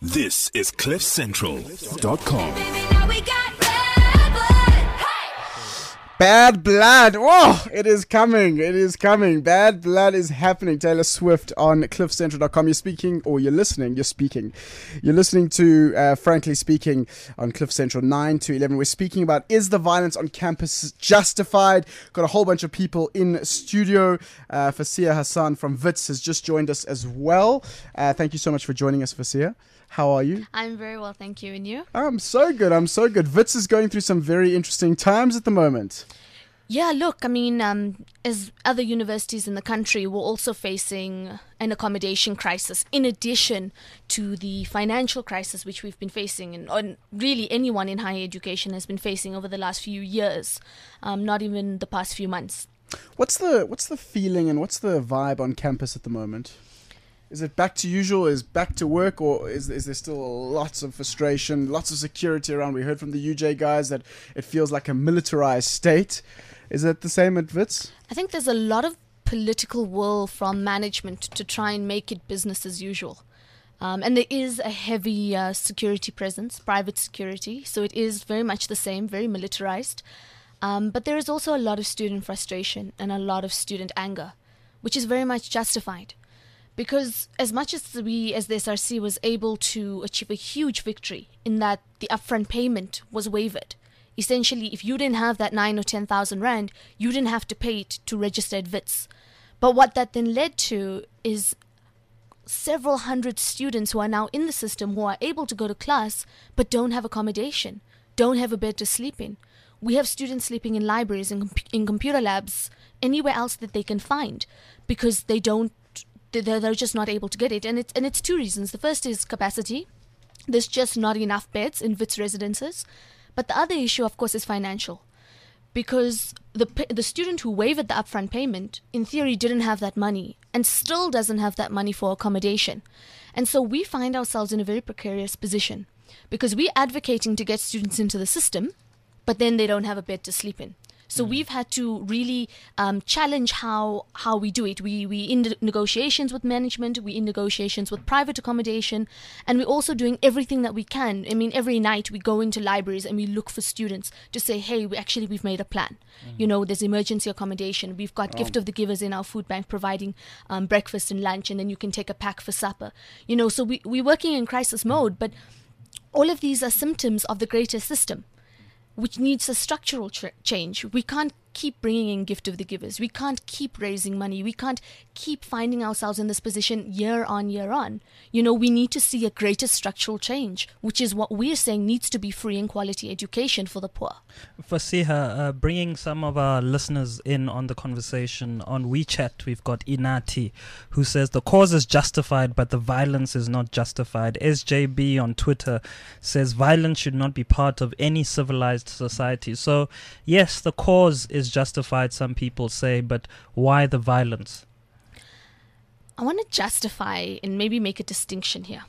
This is CliffCentral.com. Bad Blood. Oh, it is coming. It is coming. Bad Blood is happening. Taylor Swift on CliffCentral.com. You're speaking, or you're listening. You're speaking. You're listening to Frankly Speaking on Cliff Central 9 to 11. We're speaking about, is the violence on campus justified? Got a whole bunch of people in studio. Fasia Hassan from WITS has just joined us as well. Thank you so much for joining us, Fasia. How are you? I'm very well, thank you. And you? I'm so good. WITS is going through some very interesting times at the moment. Yeah, look, I mean, as other universities in the country, we're also facing an accommodation crisis in addition to the financial crisis which we've been facing, and really anyone in higher education has been facing over the last few years, not even the past few months. What's the feeling and what's the vibe on campus at the moment? Is it back to usual? Is back to work? Or is there still lots of frustration, lots of security around? We heard from the UJ guys that it feels like a militarized state. Is it the same at WITS? I think there's a lot of political will from management to try and make it business as usual. And there is a heavy security presence, private security. So it is very much the same, very militarized. But there is also a lot of student frustration and a lot of student anger, which is very much justified. Because as much as we, as the SRC, was able to achieve a huge victory in that the upfront payment was waived. Essentially, if you didn't have that 9 or 10,000 rand, you didn't have to pay it to register at WITS. But what that then led to is several hundred students who are now in the system who are able to go to class but don't have accommodation, don't have a bed to sleep in. We have students sleeping in libraries and in computer labs, anywhere else that they can find, because they're just not able to get it. And it's two reasons. The first is capacity. There's just not enough beds in WITS residences. But the other issue, of course, is financial. Because the student who waived the upfront payment, in theory, didn't have that money and still doesn't have that money for accommodation. And so we find ourselves in a very precarious position because we're advocating to get students into the system, but then they don't have a bed to sleep in. So we've had to really challenge how we do it. We in negotiations with management, we in negotiations with private accommodation, and we're also doing everything that we can. I mean, every night we go into libraries and we look for students to say, hey, we've made a plan. You know, there's emergency accommodation. We've got Gift of the Givers in our food bank providing breakfast and lunch, and then you can take a pack for supper. You know, so we're working in crisis mode, but all of these are symptoms of the greater system, which needs a structural change. We can't keep bringing in Gift of the Givers. We can't keep raising money. We can't keep finding ourselves in this position year on year on. You know, we need to see a greater structural change, which is what we're saying needs to be free and quality education for the poor. Fasiha, bringing some of our listeners in on the conversation on WeChat, we've got Inati, who says the cause is justified, but the violence is not justified. SJB on Twitter says violence should not be part of any civilized society. So, yes, the cause is justified, some people say, but why the violence? I want to justify and maybe make a distinction here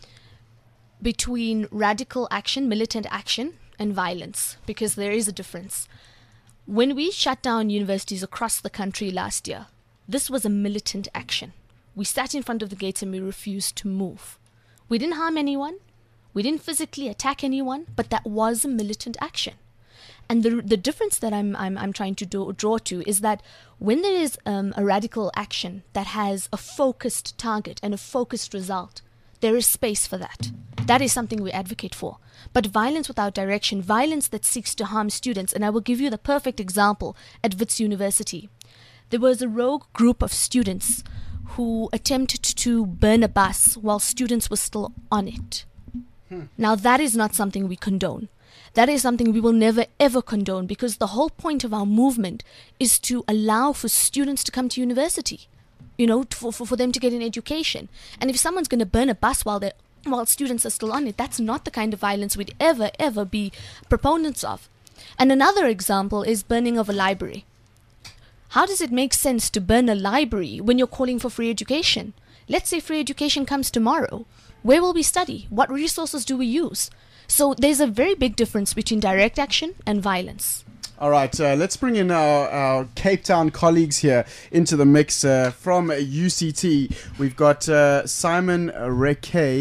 between radical action, militant action, and violence, because there is a difference. When we shut down universities across the country last year, this was a militant action. We sat in front of the gates and we refused to move. We didn't harm anyone. We didn't physically attack anyone, but that was a militant action. And the difference that I'm trying to draw to is that when there is a radical action that has a focused target and a focused result, there is space for that. That is something we advocate for. But violence without direction, violence that seeks to harm students, and I will give you the perfect example at WITS University. There was a rogue group of students who attempted to burn a bus while students were still on it. Now that is not something we condone. That is something we will never ever condone, because the whole point of our movement is to allow for students to come to university, you know, for them to get an education. And if someone's going to burn a bus while students are still on it, that's not the kind of violence we'd ever be proponents of. And another example is burning of a library. How does it make sense to burn a library when you're calling for free education? Let's say free education comes tomorrow. Where will we study? What resources do we use? So there's a very big difference between direct action and violence. All right, let's bring in our Cape Town colleagues here into the mix. From UCT, we've got Simon Rekay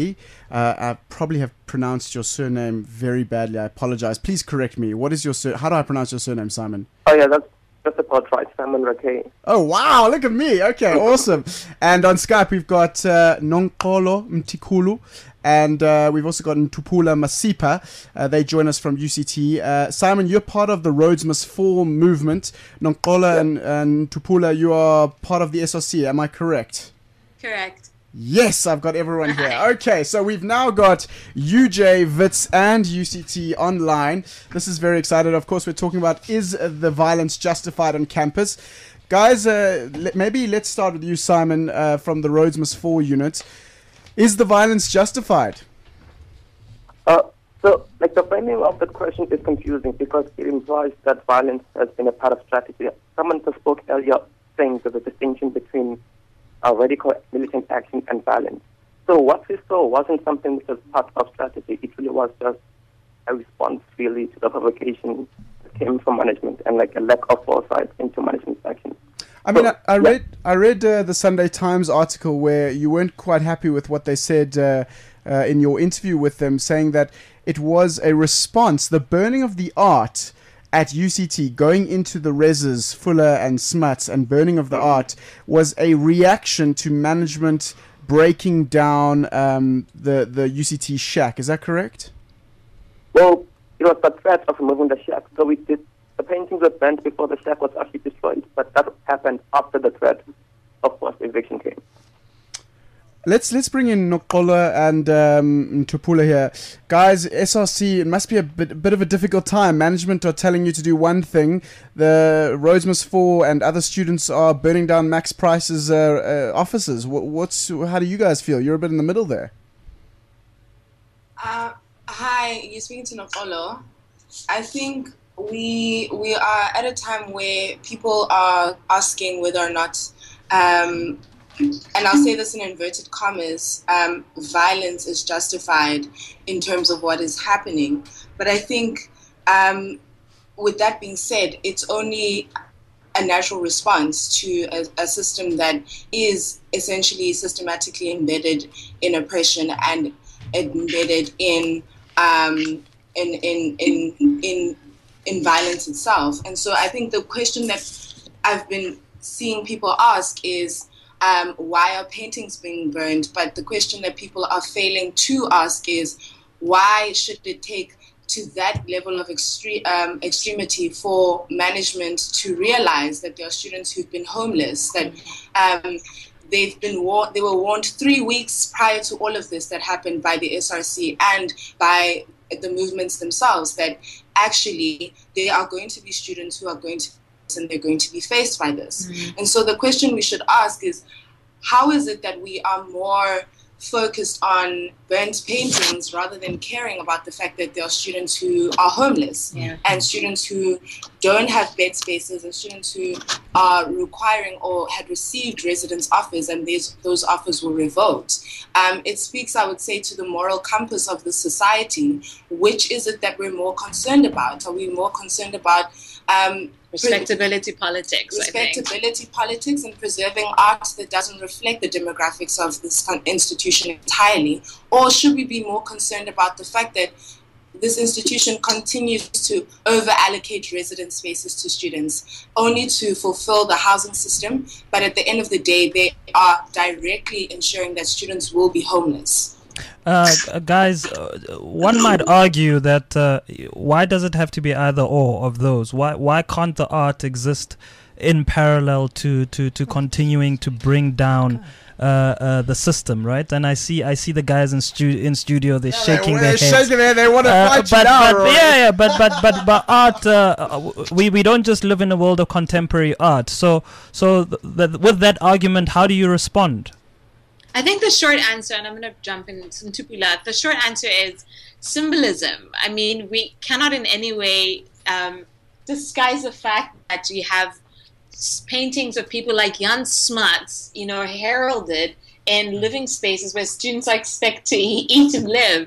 I probably have pronounced your surname very badly. I apologize. Please correct me. What is your how do I pronounce your surname, Simon? Oh yeah, that's about right, Simon Rakay. Oh wow, look at me. Okay, awesome. And on Skype we've got Nonkolo Mtikulu. And we've also got Ntupula Masipa. They join us from UCT. Simon, you're part of the Rhodes Must Fall movement. Nonkola and Ntupula, you are part of the SRC. Am I correct? Correct. Yes, I've got everyone here. Okay, so we've now got UJ, WITS, and UCT online. This is very exciting. Of course, we're talking about, is the violence justified on campus? Guys, maybe let's start with you, Simon, from the Rhodes Must Fall unit. Is the violence justified? So, the framing of the question is confusing because it implies that violence has been a part of strategy. Someone spoke earlier saying there's a distinction between radical militant action and violence. So what we saw wasn't something which was part of strategy. It really was just a response really to the provocation that came from management and like a lack of foresight into management action. I mean, I read the Sunday Times article where you weren't quite happy with what they said in your interview with them, saying that it was a response, the burning of the art at UCT, going into the reses, Fuller and Smuts, and burning of the art was a reaction to management breaking down the UCT shack. Is that correct? Well, it was the threat of removing the shack. So the paintings were burnt before the shack was actually destroyed, but that happened after the threat of forced eviction came. Let's bring in Nokola and Ntupula here. Guys, SRC, it must be a bit of a difficult time. Management are telling you to do one thing. The Rhodes Must Fall and other students are burning down Max Price's offices. How do you guys feel? You're a bit in the middle there. Hi, you're speaking to Nokolo. I think we are at a time where people are asking whether or not, and I'll say this in inverted commas, violence is justified in terms of what is happening. But I think with that being said, it's only a natural response to a system that is essentially systematically embedded in oppression and embedded in violence itself. And so I think the question that I've been seeing people ask is, why are paintings being burned? But the question that people are failing to ask is, why should it take to that level of extremity for management to realize that there are students who've been homeless, that they were warned 3 weeks prior to all of this that happened by the SRC and by the movements themselves, that actually there are going to be students who are going to, and they're going to be faced by this. Mm-hmm. And so the question we should ask is, how is it that we are more focused on burnt paintings rather than caring about the fact that there are students who are homeless and students who don't have bed spaces and students who are requiring or had received residence offers and those offers were revoked. It speaks, I would say, to the moral compass of the society. Which is it that we're more concerned about? Are we more concerned about respectability politics, respectability politics and preserving art that doesn't reflect the demographics of this institution entirely? Or should we be more concerned about the fact that this institution continues to over-allocate residence spaces to students only to fulfill the housing system, but at the end of the day, they are directly ensuring that students will be homeless? Guys, one might argue that why does it have to be either or of those? Why can't the art exist in parallel to continuing to bring down the system, right? And I see the guys in studio, they're shaking their heads. They want to fight you now, but art, we don't just live in a world of contemporary art. So with that argument, how do you respond? I think the short answer, and I'm going to jump into Ntupula, the short answer is symbolism. I mean, we cannot in any way disguise the fact that we have paintings of people like Jan Smuts, heralded in living spaces where students are expected to eat and live.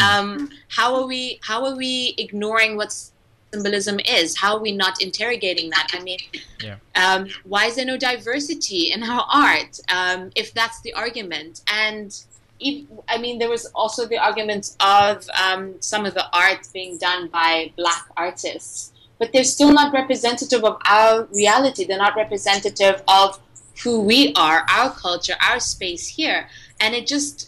How are we ignoring what symbolism is? How are we not interrogating that? I mean, why is there no diversity in our art, if that's the argument? And I mean, there was also the argument of some of the art being done by black artists, but they're still not representative of our reality. They're not representative of who we are, our culture, our space here. And it just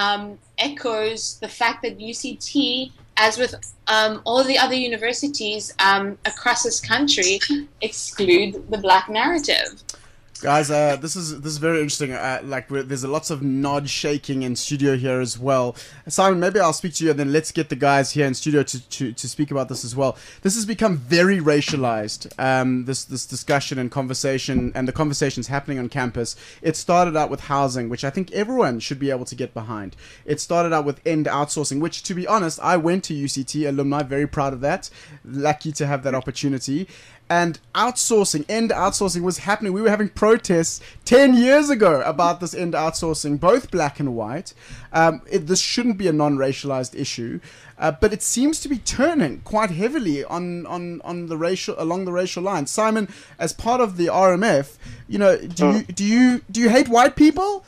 echoes the fact that UCT, as with all the other universities across this country, exclude the black narrative. Guys, this is very interesting. There's lots of nod shaking in studio here as well. Simon, maybe I'll speak to you, and then let's get the guys here in studio to speak about this as well. This has become very racialized. This discussion and conversation, and the conversations happening on campus. It started out with housing, which I think everyone should be able to get behind. It started out with end outsourcing, which, to be honest, I went to UCT alumni, very proud of that. Lucky to have that opportunity. And end outsourcing was happening. We were having protests 10 years ago about this end outsourcing, both black and white. This shouldn't be a non-racialized issue, but it seems to be turning quite heavily along the racial line. Simon, as part of the RMF, do you hate white people?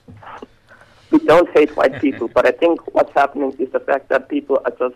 We don't hate white people, but I think what's happening is the fact that people are just,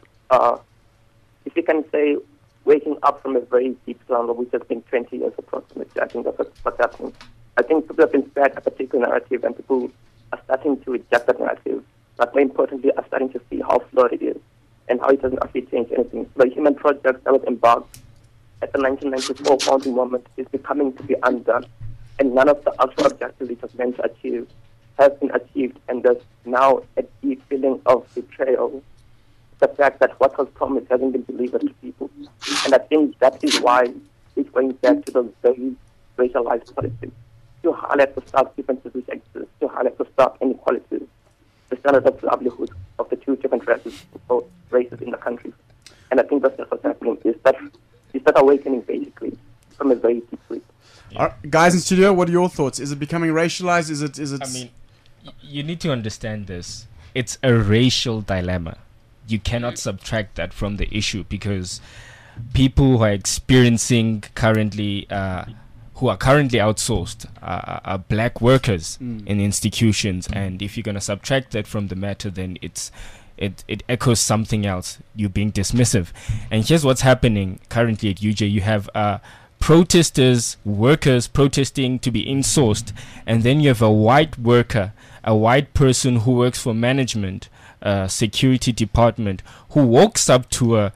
if you can say, waking up from a very deep slumber, which has been 20 years approximately. I think that's what's happening. I think people have been fed a particular narrative, and people are starting to reject that narrative, but more importantly, are starting to see how flawed it is and how it doesn't actually change anything. The Human Project that was embarked at the 1994 founding moment is becoming to be undone, and none of the actual objectives it was meant to achieve has been achieved, and there's now a deep feeling of betrayal. The fact that what was promised hasn't been delivered to people. And I think that is why it's going back to those very racialized policies, to highlight the stark differences which exist, to highlight the stark inequalities, the standard of livelihood of the two different races in the country. And I think that's what's happening, is that awakening, basically, from a very deep root. Yeah. Guys in studio, what are your thoughts? Is it becoming racialized? Is it? I mean, you need to understand this. It's a racial dilemma. You cannot subtract that from the issue, because people who are experiencing currently, who are currently outsourced, are black workers in institutions. And if you're going to subtract that from the matter, then it echoes something else. You're being dismissive. And here's what's happening currently at UJ. You have protesters, workers protesting to be insourced, and then you have a white worker, a white person who works for management, security department, who walks up to one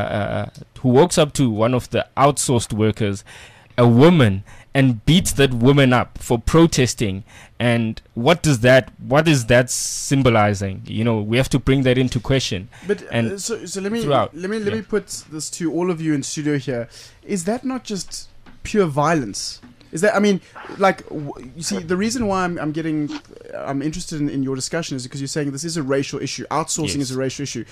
of the outsourced workers, a woman, and beats that woman up for protesting. And what is that symbolizing? We have to bring that into question. But so let me put this to all of you in studio here. Is that not just pure violence? Is that, you see, the reason why I'm interested in your discussion is because you're saying this is a racial issue. Outsourcing is a racial issue.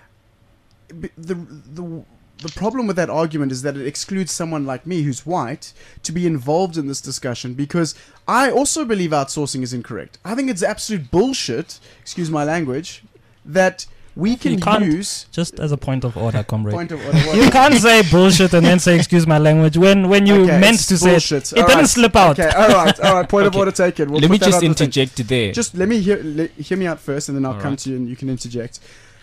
The problem with that argument is that it excludes someone like me, who's white, to be involved in this discussion, because I also believe outsourcing is incorrect. I think it's absolute bullshit, excuse my language, that we can use... Just as a point of order, comrade. Point of order. You can't say bullshit and then say, excuse my language, when you meant to bullshit. Say it. It didn't slip out. Okay, all right. Point of order taken. Let me just interject there. Just let me hear me out first, and then I'll come to you and you can interject.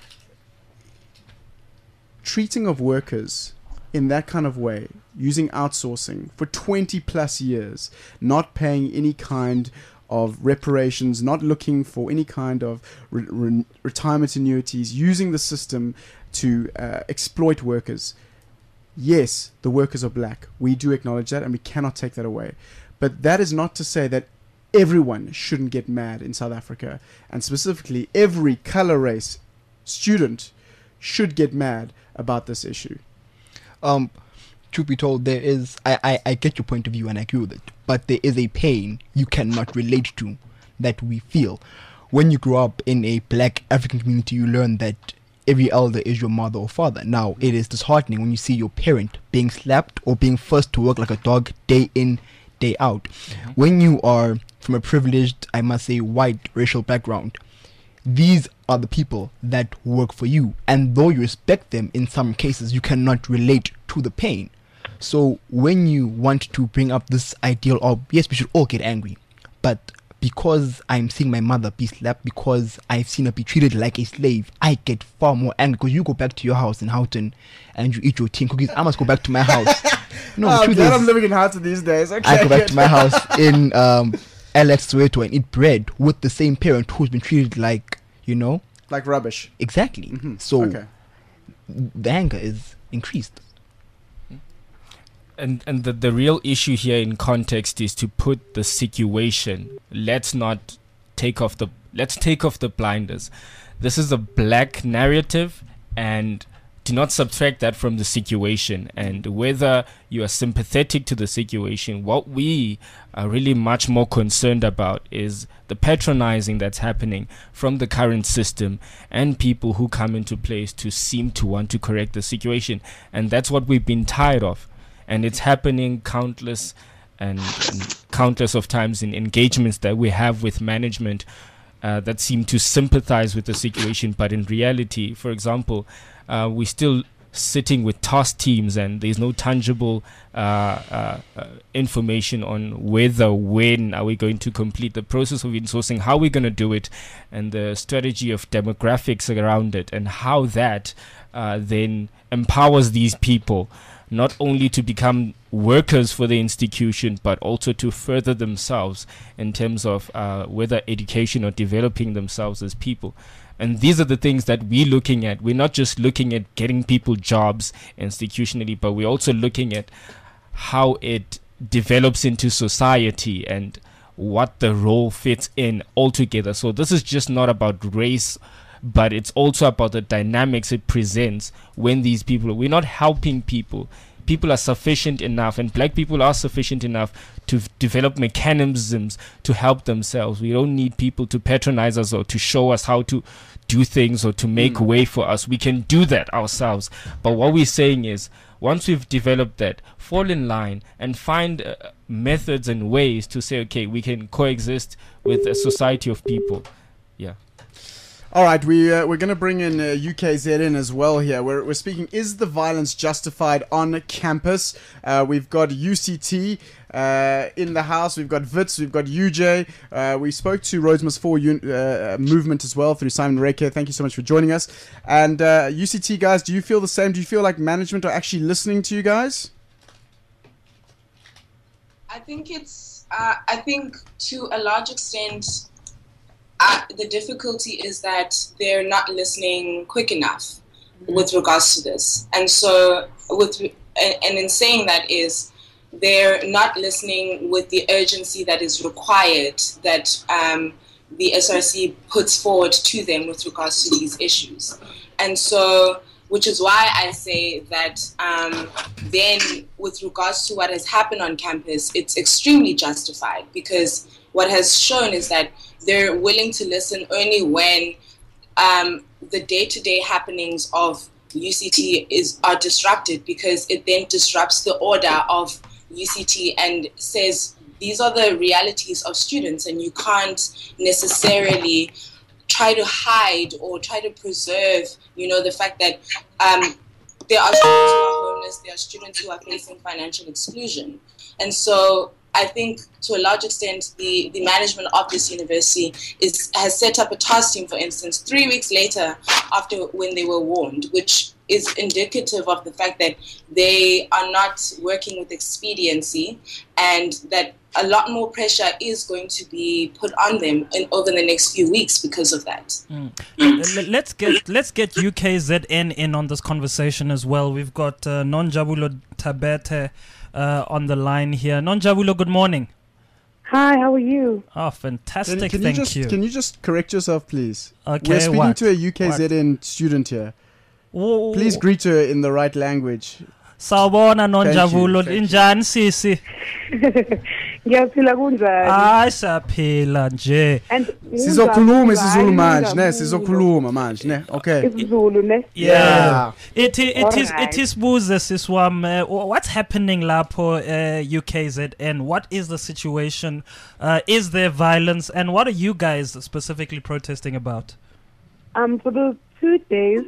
Treating of workers in that kind of way, using outsourcing for 20 plus years, not paying any kind of reparations, not looking for any kind of retirement annuities, using the system to exploit workers. Yes, the workers are black. We do acknowledge that, and we cannot take that away. But that is not to say that everyone shouldn't get mad in South Africa, and specifically every color race student should get mad about this issue. Truth be told, there is, I get your point of view and I agree with it, but there is a pain you cannot relate to that we feel. When you grow up in a black African community, you learn that every elder is your mother or father. Now, it is disheartening when you see your parent being slapped or being forced to work like a dog day in, day out. Mm-hmm. When you are from a privileged, I must say, white racial background, these are the people that work for you. And though you respect them, in some cases, you cannot relate to the pain. So when you want to bring up this ideal of, yes, we should all get angry, but because I'm seeing my mother be slapped, because I've seen her be treated like a slave, I get far more angry. Because you go back to your house in Houghton and you eat your tea and cookies, I must go back to my house. No, the I'm truth glad is, I'm living in Houghton these days. Okay. I go back to my house in LX Soweto and eat bread with the same parent who's been treated like, like rubbish. Exactly. So the anger is increased. And the real issue here in context is to put the situation. Let's take off the blinders. This is a black narrative, and do not subtract that from the situation. And whether you are sympathetic to the situation, what we are really much more concerned about is the patronizing that's happening from the current system and people who come into place to seem to want to correct the situation. And that's what we've been tired of. And it's happening countless of times in engagements that we have with management that seem to sympathize with the situation. But in reality, for example, we're still sitting with task teams and there's no tangible information on when are we going to complete the process of insourcing, how we're going to do it, and the strategy of demographics around it, and how that then empowers these people not only to become workers for the institution, but also to further themselves in terms of whether education or developing themselves as people. And these are the things that we're looking at. We're not just looking at getting people jobs institutionally, but we're also looking at how it develops into society and what the role fits in altogether. So this is just not about race, but it's also about the dynamics it presents when these people, we're not helping people. People are sufficient enough, and black people are sufficient enough to develop mechanisms to help themselves. We don't need people to patronize us or to show us how to do things or to make way for us. We can do that ourselves. But what we're saying is, once we've developed that, fall in line and find methods and ways to say, okay, we can coexist with a society of people. Yeah. All right, we're going to bring in UKZN as well here. We're speaking, is the violence justified on campus? We've got UCT in the house. We've got Wits. We've got UJ. We spoke to Rhodes Must Fall movement as well through Simon Reke. Thank you so much for joining us. And UCT guys, do you feel the same? Do you feel like management are actually listening to you guys? I think I think to a large extent, the difficulty is that they're not listening quick enough with regards to this. And so, and in saying that is, they're not listening with the urgency that is required that the SRC puts forward to them with regards to these issues. And so, which is why I say that then with regards to what has happened on campus, it's extremely justified, because what has shown is that they're willing to listen only when the day-to-day happenings of UCT are disrupted, because it then disrupts the order of UCT and says these are the realities of students, and you can't necessarily try to hide or try to preserve, the fact that there are students who are homeless, there are students who are facing financial exclusion. And so I think to a large extent, the management of this university has set up a task team, for instance, 3 weeks later after when they were warned, which is indicative of the fact that they are not working with expediency, and that a lot more pressure is going to be put on them over the next few weeks because of that. Let's get UKZN in on this conversation as well. We've got Nonjabulo Tabete on the line here. Nonjabulo, good morning. Hi, how are you? Oh, fantastic. Thank you. Can you just correct yourself, please? Okay, we're speaking to a UKZN student here. Please greet her in the right language. Sawubona Nonjabulo, injani sisi? Ngiyaphila kunjani? Hayi siyaphila nje. Sizokhuluma isiZulu manje, ne? Sizokhuluma manje, ne? Okay. isiZulu, ne? Yeah. It is buze siswam. What's happening lapho UKZN? What is the situation? Is there violence, and what are you guys specifically protesting about? For the 2 days,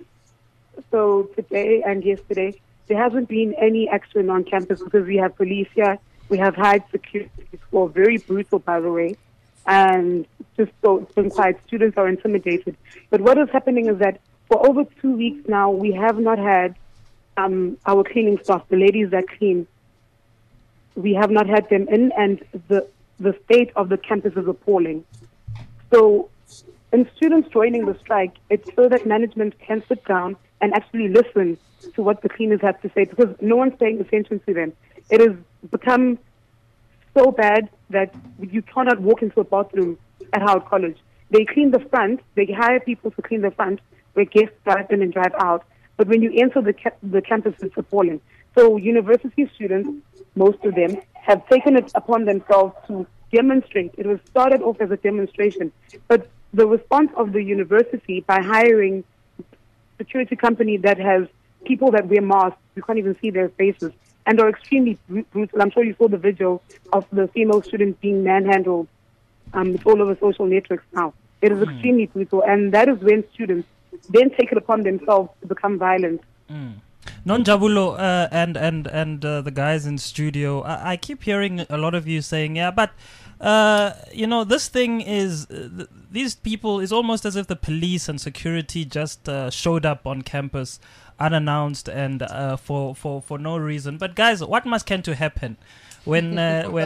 so today and yesterday, there hasn't been any action on campus because we have police here. We have high security score, very brutal, by the way. and just so it's been quiet. Students are intimidated. But what is happening is that for over 2 weeks now, we have not had our cleaning staff, the ladies that clean. We have not had them in, and the state of the campus is appalling. So, in students joining the strike, it's so that management can sit down and actually listen to what the cleaners have to say, because no one's paying attention to them. It has become so bad that you cannot walk into a bathroom at Howard College. They clean the front, they hire people to clean the front, where guests drive in and drive out. But when you enter the campus, it's appalling. So university students, most of them, have taken it upon themselves to demonstrate. It was started off as a demonstration. But the response of the university by hiring a security company that has people that wear masks, you can't even see their faces, and are extremely brutal. I'm sure you saw the video of the female student being manhandled. It's all over social networks now. It is extremely brutal, and that is when students then take it upon themselves to become violent. Non-Jabulo and the guys in studio, I keep hearing a lot of you saying, yeah, but this thing is, these people, is almost as if the police and security just showed up on campus unannounced and for no reason. But guys, what must can to happen when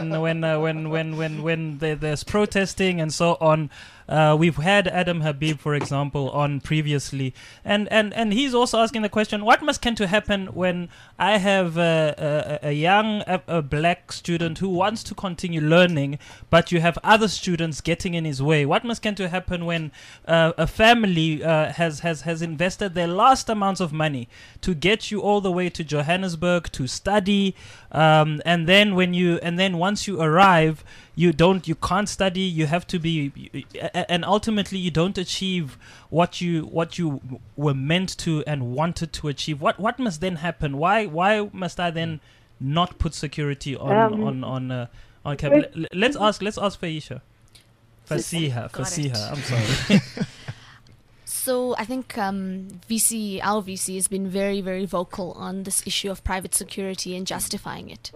there's protesting and so on? We've had Adam Habib, for example, on previously, and he's also asking the question: what must can to happen when I have a young black student who wants to continue learning, but you have other students getting in his way? What must can to happen when a family has invested their last amounts of money to get you all the way to Johannesburg to study, and then once you arrive, you can't study. You have to be, and ultimately you don't achieve what you were meant to and wanted to achieve. What must then happen? Why must I then not put security on campus? Let's ask Fasiha. I'm sorry. So I think our VC has been very, very vocal on this issue of private security and justifying it.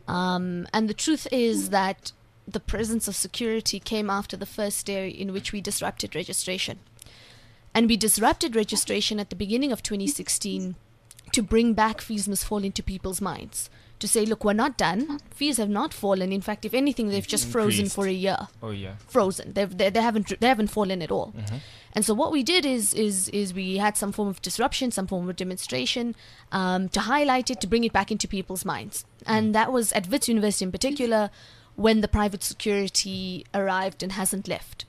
And the truth is that the presence of security came after the first day in which we disrupted registration. And we disrupted registration at the beginning of 2016 to bring back fees must fall into people's minds. To say, look, we're not done. Fees have not fallen. In fact, if anything, they've just frozen for a year. Oh yeah. Frozen. They haven't fallen at all. Mm-hmm. And so what we did is we had some form of disruption, some form of demonstration, to highlight it, to bring it back into people's minds. And that was at Wits University in particular, when the private security arrived and hasn't left.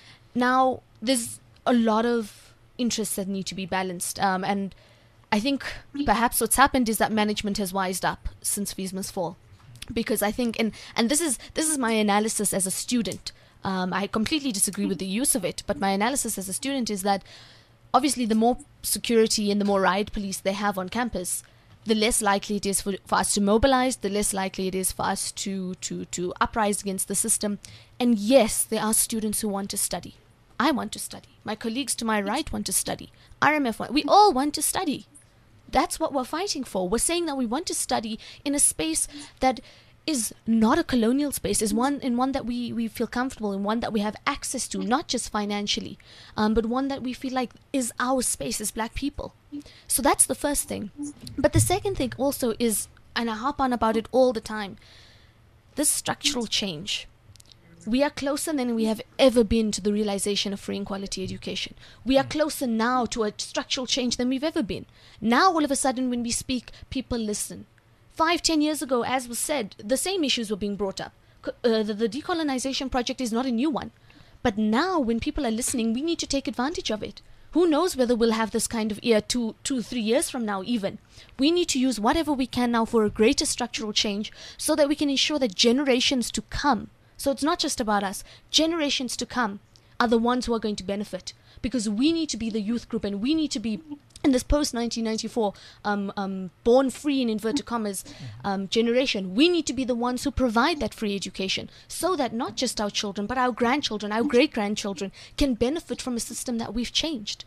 Now, there's a lot of interests that need to be balanced. And I think perhaps what's happened is that management has wised up since fees must fall. Because I think, and this is my analysis as a student. I completely disagree with the use of it, but my analysis as a student is that obviously the more security and the more riot police they have on campus, the less likely it is for us to mobilize, the less likely it is for us to uprise against the system. And yes, there are students who want to study. I want to study. My colleagues to my right want to study. RMF, we all want to study. That's what we're fighting for. We're saying that we want to study in a space that is not a colonial space, is one that we feel comfortable in, one that we have access to, not just financially, but one that we feel like is our space as black people. So that's the first thing. But the second thing also is, and I harp on about it all the time, this structural change. We are closer than we have ever been to the realization of free and quality education. We are closer now to a structural change than we've ever been. Now, all of a sudden, when we speak, people listen. 5-10 years ago, as was said, the same issues were being brought up. The decolonization project is not a new one. But now, when people are listening, we need to take advantage of it. Who knows whether we'll have this kind of ear 2-3 years from now even. We need to use whatever we can now for a greater structural change so that we can ensure that generations to come, so it's not just about us, generations to come are the ones who are going to benefit. Because we need to be the youth group, and we need to be in this post-1994 born free in inverted commas generation. We need to be the ones who provide that free education so that not just our children but our grandchildren, our great-grandchildren can benefit from a system that we've changed.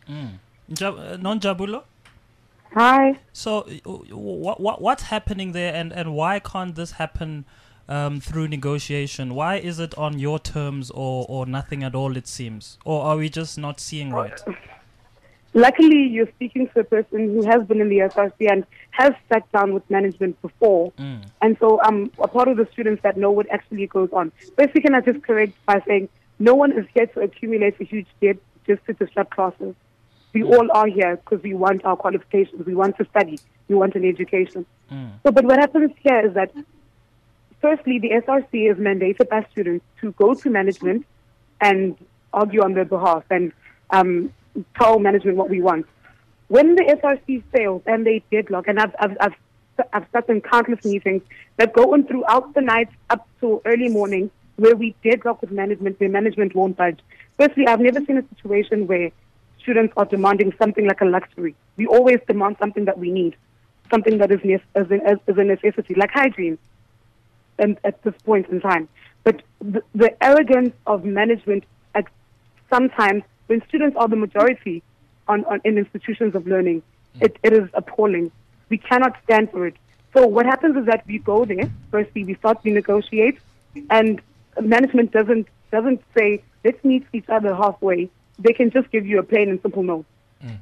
Non-Jabulo? Hi. So what's happening there, and why can't this happen through negotiation. Why is it on your terms or nothing at all, it seems? Or are we just not seeing right? Luckily, you're speaking to a person who has been in the SRC and has sat down with management before. And so I'm a part of the students that know what actually goes on. Firstly, can I just correct by saying no one is here to accumulate a huge debt just to disrupt classes. We all are here because we want our qualifications. We want to study. We want an education. So, but what happens here is that, firstly, the SRC is mandated by students to go to management and argue on their behalf and tell management what we want. When the SRC fails and they deadlock, and I've sat in countless meetings that go on throughout the night up to early morning where we deadlock with management, where management won't budge. Firstly, I've never seen a situation where students are demanding something like a luxury. We always demand something that we need, something that is a necessity, like hygiene, and at this point in time. But the arrogance of management at sometimes, when students are the majority in institutions of learning, it is appalling. We cannot stand for it. So what happens is that we go there, firstly, we start to negotiate, and management doesn't say, let's meet each other halfway. They can just give you a plain and simple no.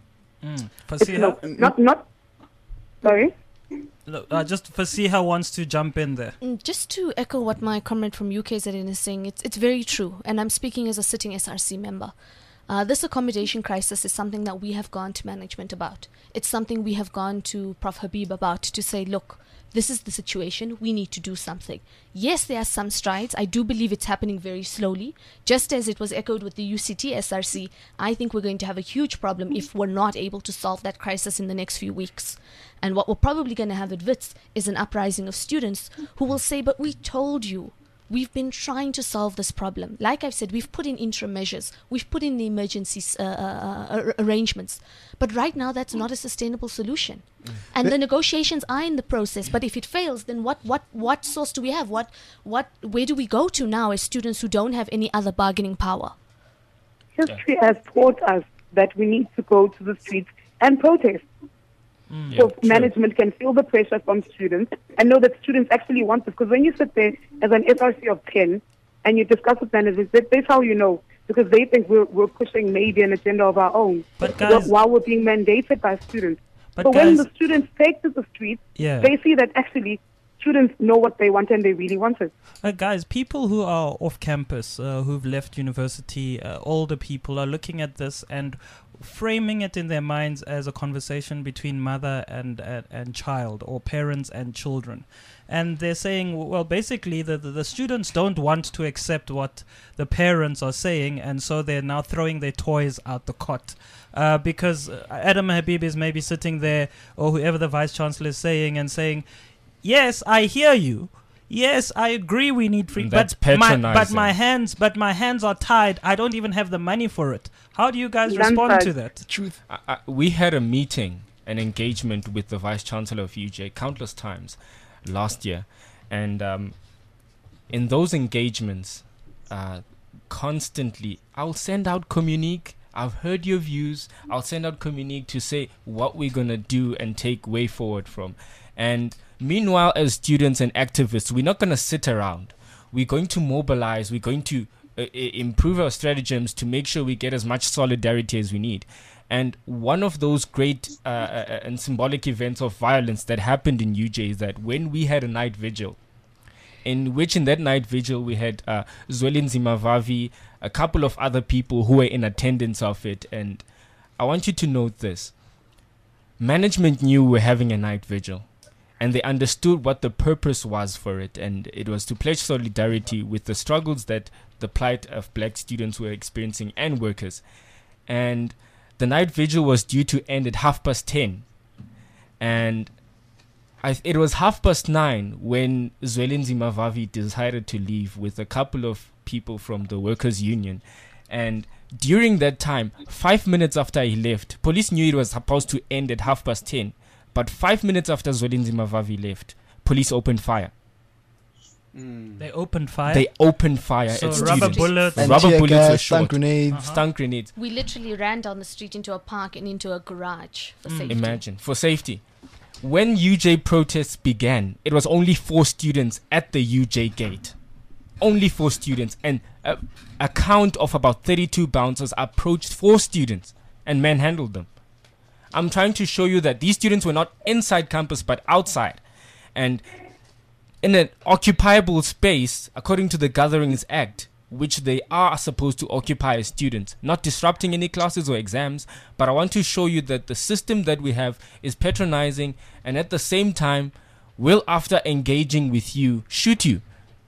Fasiha? Sorry? Just Fasiha wants to jump in there. Just to echo what my comrade from UKZN is saying, it's very true, and I'm speaking as a sitting SRC member. This accommodation crisis is something that we have gone to management about. It's something we have gone to Prof. Habib about to say, look, this is the situation. We need to do something. Yes, there are some strides. I do believe it's happening very slowly. Just as it was echoed with the UCT SRC, I think we're going to have a huge problem if we're not able to solve that crisis in the next few weeks. And what we're probably going to have at WITS is an uprising of students who will say, but we told you. We've been trying to solve this problem. Like I've said, we've put in interim measures. We've put in the emergency arrangements. But right now, that's not a sustainable solution. And the negotiations are in the process. But if it fails, then what source do we have? Where do we go to now as students who don't have any other bargaining power? History has taught us that we need to go to the streets and protest. So management can feel the pressure from students and know that students actually want this. Because when you sit there as an SRC of 10 and you discuss with managers, that's how you know. Because they think we're pushing maybe an agenda of our own. But guys, while we're being mandated by students. But when the students take to the streets, they see that actually students know what they want and they really want it. Guys, people who are off campus, who've left university, older people are looking at this and framing it in their minds as a conversation between mother and child, or parents and children. And they're saying, well, basically the students don't want to accept what the parents are saying, and so they're now throwing their toys out the cot. Because Adam Habib is maybe sitting there, or whoever the Vice Chancellor is saying, yes, I hear you. Yes, I agree we need free, but my hands are tied. I don't even have the money for it. How do you guys respond to that? Truth. We had a meeting, an engagement with the Vice Chancellor of UJ countless times last year. And in those engagements, constantly, I'll send out communique. I've heard your views. I'll send out communique to say what we're going to do and take way forward from. And meanwhile, as students and activists, we're not going to sit around. We're going to mobilize. We're going to improve our stratagems to make sure we get as much solidarity as we need. And one of those great and symbolic events of violence that happened in UJ is that when we had a night vigil, in that night vigil we had Zwelinzima Vavi, a couple of other people who were in attendance of it. And I want you to note this. Management knew we were having a night vigil. And they understood what the purpose was for it. And it was to pledge solidarity with the struggles that the plight of black students were experiencing and workers. And the night vigil was due to end at 10:30. And it was 9:30 when Zwelinzima Vavi decided to leave with a couple of people from the workers' union. And during that time, 5 minutes after he left, police knew it was supposed to end at 10:30. But 5 minutes after Zwelinzima Vavi left, police opened fire. They opened fire? They opened fire so at rubber students. bullets. Rubber bullets were shot. Stun grenades. We literally ran down the street into a park and into a garage for safety. Imagine, for safety. when UJ protests began, it was only 4 students at the UJ gate. Only 4 students. And a count of about 32 bouncers approached 4 students and manhandled them. I'm trying to show you that these students were not inside campus but outside. And in an occupiable space, according to the Gatherings Act, which they are supposed to occupy as students, not disrupting any classes or exams, but I want to show you that the system that we have is patronizing and at the same time will, after engaging with you, shoot you.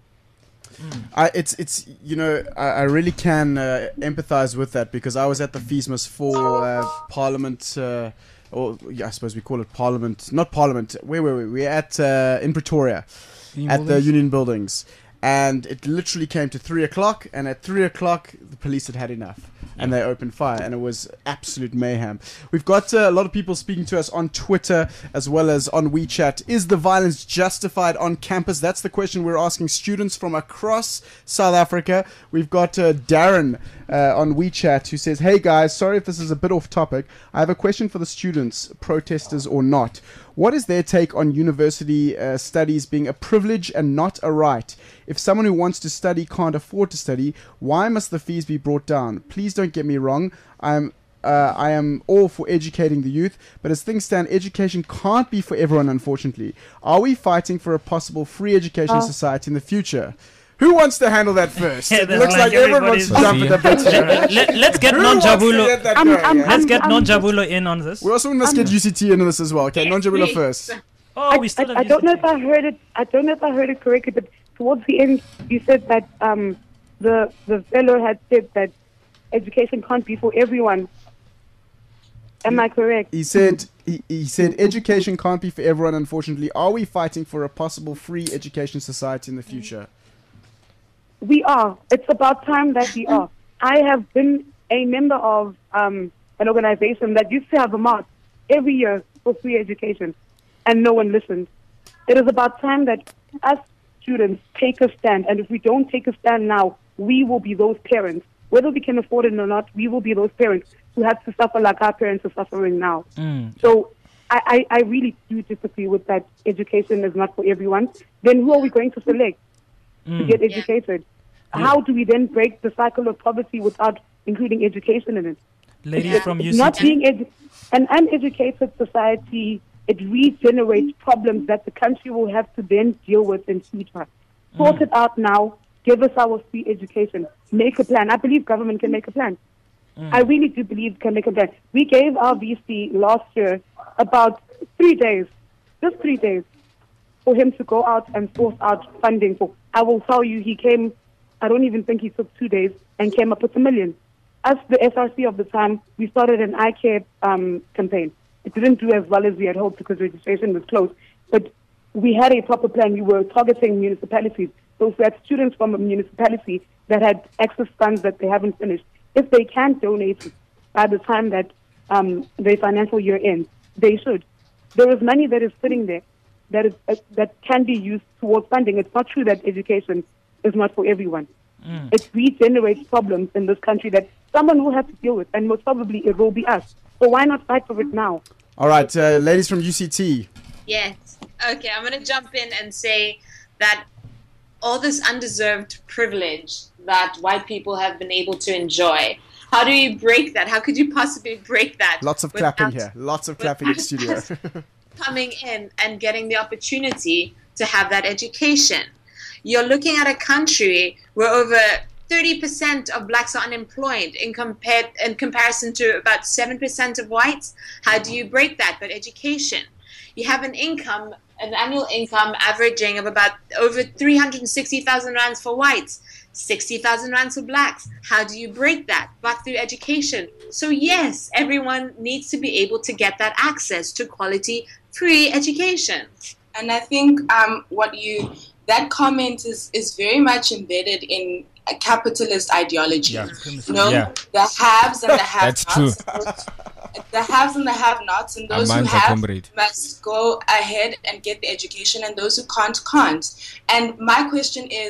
It's I really can empathize with that, because I was at the FISMAS for Parliament, I suppose we call it Parliament, not Parliament. Where were we? We're at in Pretoria, at the Union Buildings. And it literally came to 3 o'clock, and at 3 o'clock, the police had enough, and they opened fire, and it was absolute mayhem. We've got a lot of people speaking to us on Twitter as well as on WeChat. Is the violence justified on campus? That's the question we're asking students from across South Africa. We've got Darren on WeChat who says, "Hey guys, sorry if this is a bit off topic. I have a question for the students, protesters or not. What is their take on university studies being a privilege and not a right? If someone who wants to study can't afford to study, why must the fees be brought down? Please don't get me wrong. I am all for educating the youth, but as things stand, education can't be for everyone, unfortunately. Are we fighting for a possible free education society in the future?" Who wants to handle that first? It looks like everyone wants to jump at the Let's get Non-Jabulo. Let's get Non-Jabulo in on this. We also must get UCT into this as well. Okay, Non-Jabulo first. Oh, we still. I don't know if I heard it. I don't know if I heard it correctly, but towards the end, you said that the fellow had said that education can't be for everyone. Am I correct? He said education can't be for everyone, unfortunately. Are we fighting for a possible free education society in the future? We are. It's about time that we are. I have been a member of an organization that used to have a march every year for free education, and no one listened. It is about time that us students take a stand, and if we don't take a stand now, we will be those parents. Whether we can afford it or not, we will be those parents who have to suffer like our parents are suffering now. So I really do disagree with that. Education is not for everyone. Then who are we going to select to get educated? How do we then break the cycle of poverty without including education in it? Ladies from UCT. Not being an uneducated society, it regenerates problems that the country will have to then deal with in future. Sort it out now. Give us our free education. Make a plan. I believe government can make a plan. I really do believe can make a plan. We gave our VC last year about 3 days, just 3 days, for him to go out and source out funding for. I will tell you, he came, I don't even think he took 2 days, and came up with $1 million. As the SRC of the time, we started an iCare campaign. It didn't do as well as we had hoped because registration was closed. But we had a proper plan. We were targeting municipalities. So if we had students from a municipality that had excess funds that they haven't finished, if they can donate it by the time that their financial year ends, they should. There is money that is sitting there that can be used towards funding. It's not true that education is not for everyone. It regenerates problems in this country that someone will have to deal with, and most probably it will be us. So why not fight for it now? All right, ladies from UCT. Yes. Okay, I'm going to jump in and say that all this undeserved privilege that white people have been able to enjoy, how do you break that? How could you possibly break that? Lots of clapping here. Lots of clapping in the studio. Coming in and getting the opportunity to have that education. You're looking at a country where over 30% of blacks are unemployed in comparison to about 7% of whites. How do you break that? But education. You have an annual income averaging of about over 360,000 rands for whites, 60,000 rands for blacks. How do you break that? But through education. So yes, everyone needs to be able to get that access to quality free education. And I think that comment is very much embedded in a capitalist ideology. Yeah. The haves and the have-nots. That's true. The haves and the have-nots, and those who have must go ahead and get the education, and those who can't. And my question is,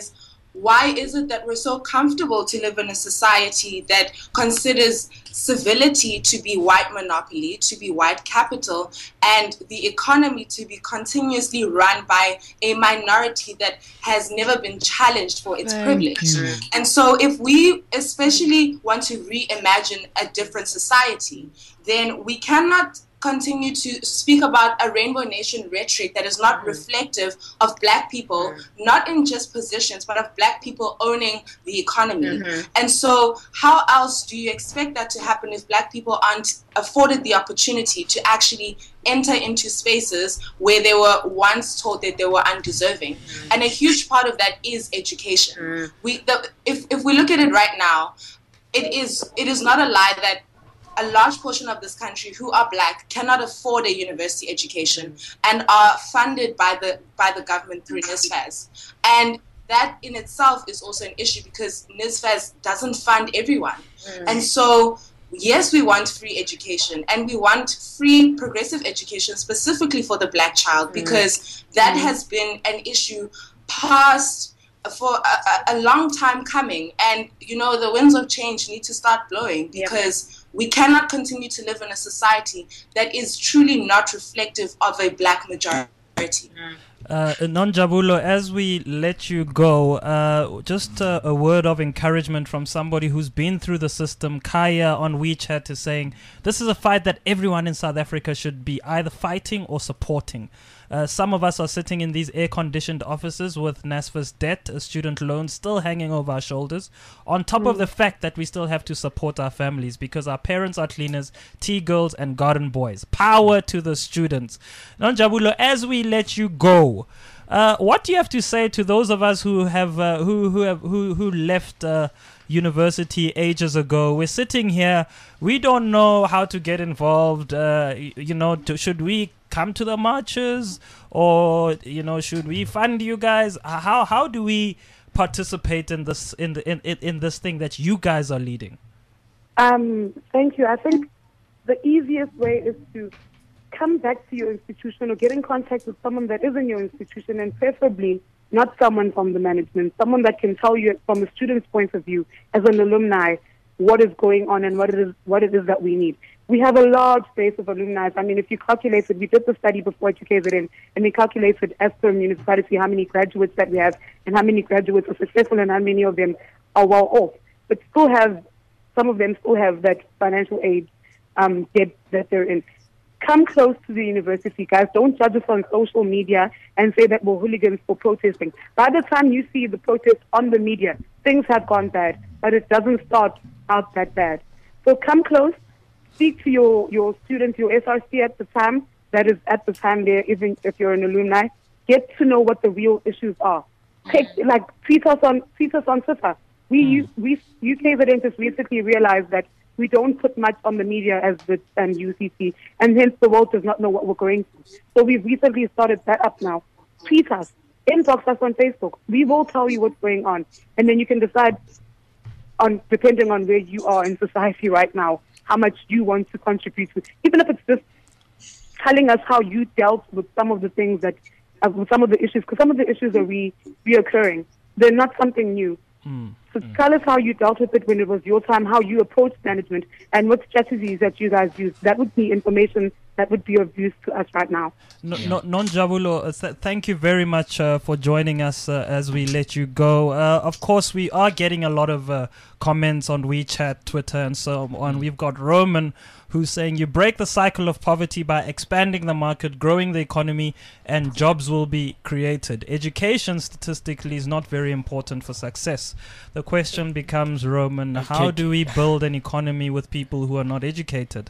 why is it that we're so comfortable to live in a society that considers civility to be white monopoly, to be white capital, and the economy to be continuously run by a minority that has never been challenged for its privilege? And so if we especially want to reimagine a different society, then we cannot continue to speak about a rainbow nation rhetoric that is not reflective of black people, not in just positions, but of black people owning the economy. And so how else do you expect that to happen if black people aren't afforded the opportunity to actually enter into spaces where they were once told that they were undeserving? And a huge part of that is education. If we look at it right now, it is not a lie that a large portion of this country who are black cannot afford a university education and are funded by the government through NSFAS. And that in itself is also an issue because NSFAS doesn't fund everyone. And so, yes, we want free education and we want free progressive education specifically for the black child because that has been an issue past for a long time coming. And, you know, the winds of change need to start blowing because we cannot continue to live in a society that is truly not reflective of a black majority. Nonjabulo, as we let you go, just a word of encouragement from somebody who's been through the system. Kaya on WeChat is saying, this is a fight that everyone in South Africa should be either fighting or supporting. Some of us are sitting in these air-conditioned offices with NSFAS debt, student loans still hanging over our shoulders, on top of the fact that we still have to support our families because our parents are cleaners, tea girls, and garden boys. Power to the students. Nonjabulo, as we let you go, what do you have to say to those of us who have who left university ages ago? We're sitting here, we don't know how to get involved. Should we come to the marches, or should we fund you guys? How do we participate in this in this thing that you guys are leading? Thank you. I think the easiest way is to come back to your institution or get in contact with someone that is in your institution, and preferably not someone from the management, someone that can tell you from the student's point of view as an alumni what is going on and what it is that we need. We have a large base of alumni. I mean, if you calculate it, we did the study before at UKZN, and we calculated as per municipality how many graduates that we have and how many graduates are successful and how many of them are well off. But some of them still have that financial aid debt that they're in. Come close to the university, guys. Don't judge us on social media and say that we're hooligans for protesting. By the time you see the protest on the media, things have gone bad, but it doesn't start out that bad. So come close. Speak to your students, your SRC at the time, that is at the time there, even if you're an alumni. Get to know what the real issues are. Tweet us on Twitter. UKZN just recently realized that we don't put much on the media as the UCC, and hence the world does not know what we're going through. So we've recently started that up now. Tweet us, inbox us on Facebook. We will tell you what's going on, and then you can decide depending on where you are in society right now, how much you want to contribute to, even if it's just telling us how you dealt with some of the things with some of the issues, because some of the issues are reoccurring. They're not something new. So tell us how you dealt with it when it was your time, how you approached management, and what strategies that you guys used. That would be information that would be of use to us right now. Nonjabulo, thank you very much for joining us as we let you go. Of course, we are getting a lot of comments on WeChat, Twitter, and so on. We've got Roman who's saying you break the cycle of poverty by expanding the market, growing the economy, and jobs will be created. Education statistically is not very important for success. The question becomes, Roman, how do we build an economy with people who are not educated?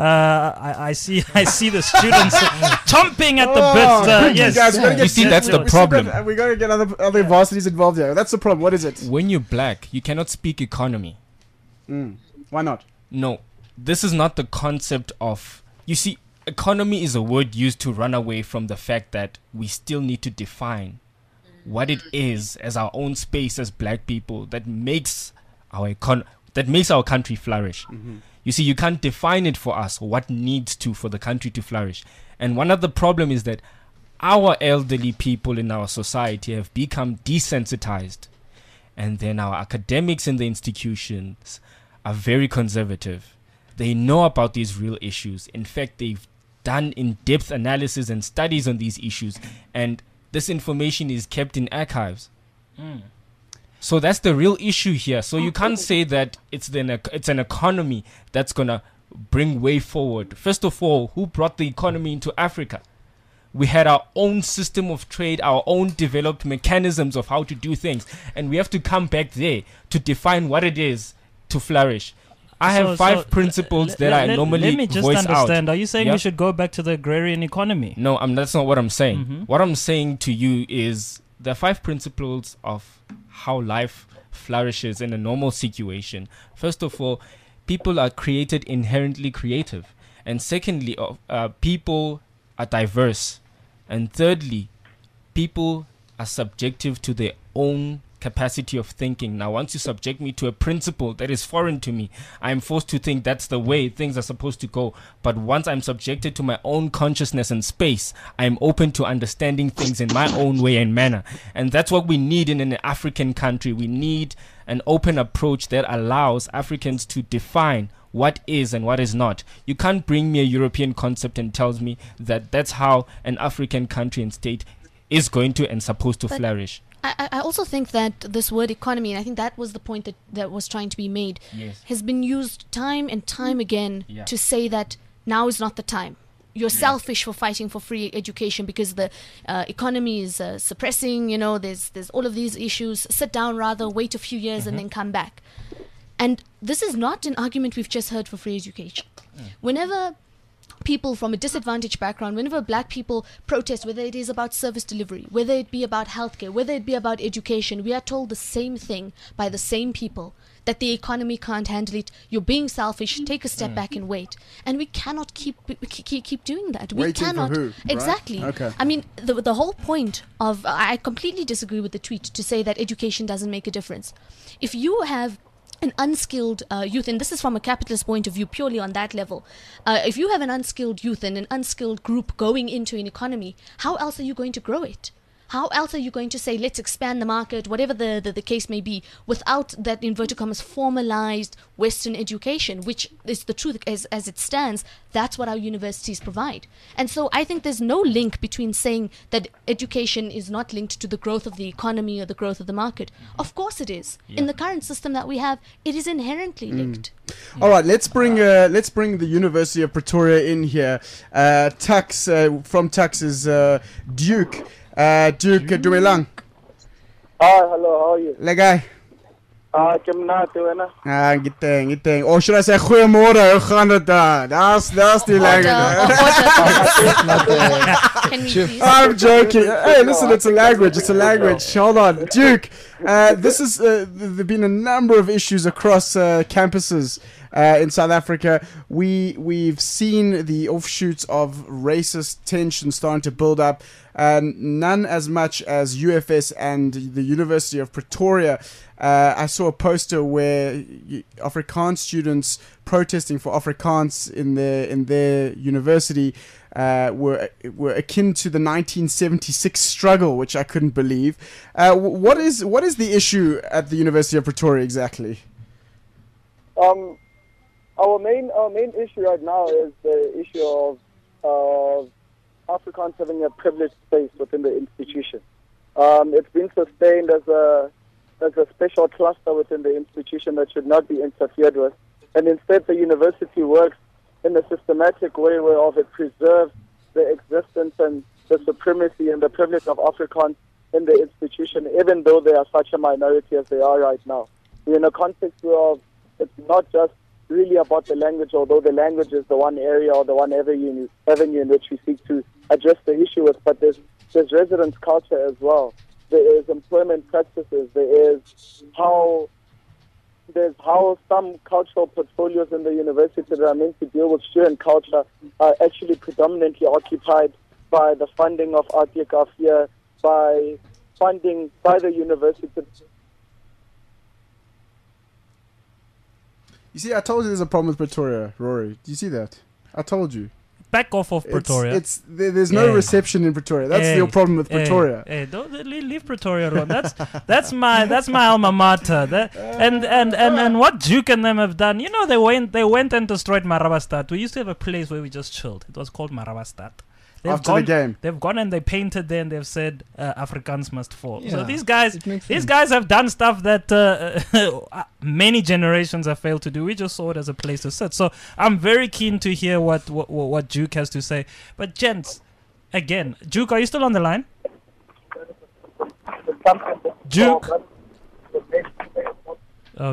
I see the students chomping at the bit. Yes, guys, you see, that's the problem. We're going to get other varsities involved here. That's the problem. What is it? When you're black, you cannot speak economy. Why not? No. This is not the concept of... You see, economy is a word used to run away from the fact that we still need to define what it is as our own space as black people that makes our country flourish. You see, you can't define it for us, what needs to for the country to flourish. And one of the problem is that our elderly people in our society have become desensitized. And then our academics in the institutions are very conservative. They know about these real issues. In fact, they've done in-depth analysis and studies on these issues, and this information is kept in archives. So that's the real issue here. So you can't say that it's an economy that's going to bring way forward. First of all, who brought the economy into Africa? We had our own system of trade, our own developed mechanisms of how to do things, and we have to come back there to define what it is to flourish. I have five principles that I normally voice out. Let me just understand. Are you saying we should go back to the agrarian economy? No, that's not what I'm saying. What I'm saying to you is the 5 principles of how life flourishes in a normal situation. First of all, people are created inherently creative. And secondly, people are diverse. And thirdly, people are subjective to their own capacity of thinking. Now, once you subject me to a principle that is foreign to me, I'm forced to think that's the way things are supposed to go. But once I'm subjected to my own consciousness and space, I'm open to understanding things in my own way and manner. And that's what we need in an African country. We need an open approach that allows Africans to define what is and what is not. You can't bring me a European concept and tells me that that's how an African country and state is going to and supposed to flourish. I also think that this word economy, and I think that was the point that was trying to be made, has been used time and time again to say that now is not the time. You're selfish for fighting for free education because the economy is suppressing, there's all of these issues. Sit down rather, wait a few years and then come back. And this is not an argument we've just heard for free education. Whenever people from a disadvantaged background, whenever black people protest, whether it is about service delivery, whether it be about healthcare, whether it be about education, we are told the same thing by the same people, that the economy can't handle it. You're being selfish. Take a step back and wait. And we cannot keep doing that. We Waiting cannot. for who, exactly. right? Okay. I mean, the whole point of I completely disagree with the tweet to say that education doesn't make a difference. If you have an unskilled youth, and this is from a capitalist point of view purely on that level, if you have an unskilled youth and an unskilled group going into an economy, how else are you going to grow it? How else are you going to say, let's expand the market, whatever the case may be, without that, inverted commas, formalized Western education, which is the truth as it stands. That's what our universities provide. And so I think there's no link between saying that education is not linked to the growth of the economy or the growth of the market. Of course it is. In the current system that we have, it is inherently linked. All right, let's bring the University of Pretoria in here. Tux from Tux is Duke. Duke Dumelang. Hi, hello, how are you? Legai. Giteng. Or should I say goeiemorgen, hoe gaan het daar? That's the language. Can we please? I'm joking. Hey, listen, it's a language. Hold on. Duke, this is, there've been a number of issues across campuses in South Africa. We've seen the offshoots of racist tension starting to build up, and none as much as UFS and the University of Pretoria. I saw a poster where Afrikaans students protesting for Afrikaans in their university were akin to the 1976 struggle, which I couldn't believe. What is the issue at the University of Pretoria exactly? Our main issue right now is the issue of Afrikaans having a privileged space within the institution. It's been sustained as a special cluster within the institution that should not be interfered with, and instead the university works in a systematic way whereof it preserves the existence and the supremacy and the privilege of Afrikaans in the institution, even though they are such a minority as they are right now. We're in a context where it's not just really about the language, although the language is the one area or the one avenue in which we seek to address the issue with, but there's residence culture as well. There is employment practices. There's how some cultural portfolios in the university that are meant to deal with student culture are actually predominantly occupied by the funding of Art Yekafia, by funding by the university. You see, I told you there's a problem with Pretoria, Rory. Do you see that? I told you. back off of Pretoria. There's no reception in Pretoria. That's your problem with Pretoria. Don't leave Pretoria alone. That's my alma mater. And what Duke and them have done, you know, they went and destroyed Marabastad. We used to have a place where we just chilled. It was called Marabastad. The game, they've gone and they painted there and they've said Afrikaans must fall. So these guys have done stuff that many generations have failed to do. We just saw it as a place to sit. So I'm very keen to hear what Duke has to say. But gents, again, Duke, are you still on the line? Duke. Oh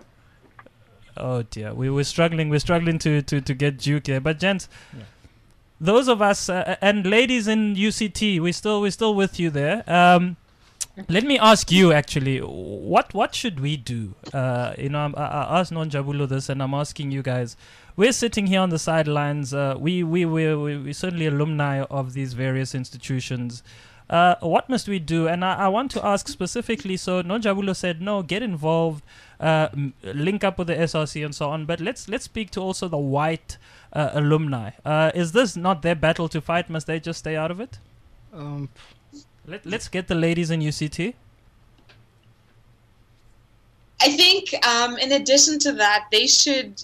dear. We're struggling to get Duke here. But gents. Yeah. Those of us and ladies in UCT, we're still with you there. Let me ask you actually, what should we do? I asked Nonjabulo this, and I'm asking you guys. We're sitting here on the sidelines. We're certainly alumni of these various institutions. What must we do? And I want to ask specifically. So Nonjabulo said, no, get involved, link up with the SRC and so on. But let's speak to also the white alumni. Is this not their battle to fight? Must they just stay out of it? Let's get the ladies in UCT. I think in addition to that, they should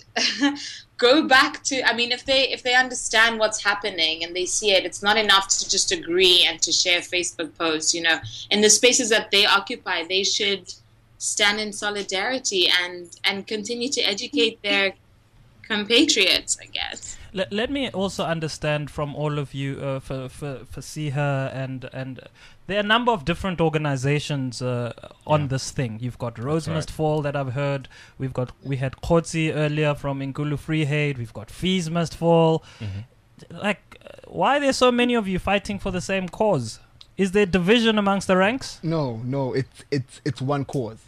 go back to, I mean, if they understand what's happening and they see it, it's not enough to just agree and to share Facebook posts, you know. In the spaces that they occupy, they should stand in solidarity and continue to educate their compatriots, I guess. Let me also understand from all of you, for Siha and there are a number of different organizations on this thing. You've got Rose Must Fall that I've heard. We had Kotsi earlier from Inkulu Freehaid. We've got Fees Must Fall. Mm-hmm. Why are there so many of you fighting for the same cause? Is there division amongst the ranks? No, it's one cause.